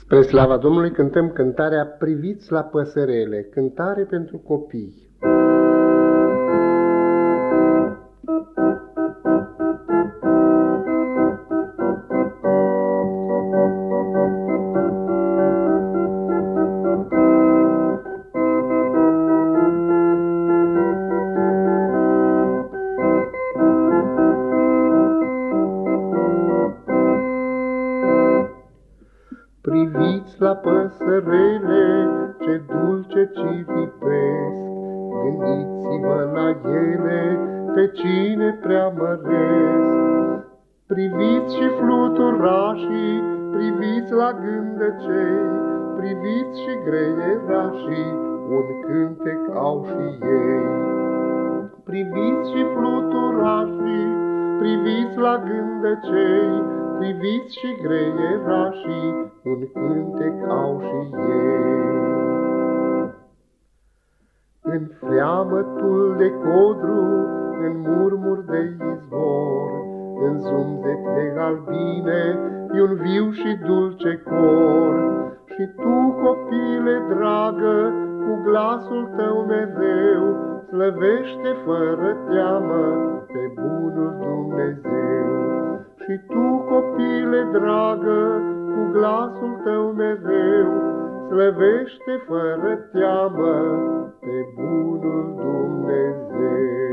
Spre slava Domnului cântăm cântarea Priviți la păsărele, cântare pentru copii. Priviți la păsărele, ce dulce ci vipesc, gândiți-vă la ele, pe cine preamăresc. Priviți și fluturașii, priviți la gândăcei, priviți și greierașii, un cântec au și ei. Priviți și fluturașii, priviți la gândăcei, priviți și greierașii, un cântec au și ei. În freamătul de codru, în murmur de izvor, în zumzet de albine, e un viu și dulce cor. Și tu, copile dragă, cu glasul tău mereu, slăvește fără teamă pe bunul Dumnezeu. Și tu, copile dragă, cu glasul tău mereu, slăvește fără teamă pe bunul Dumnezeu.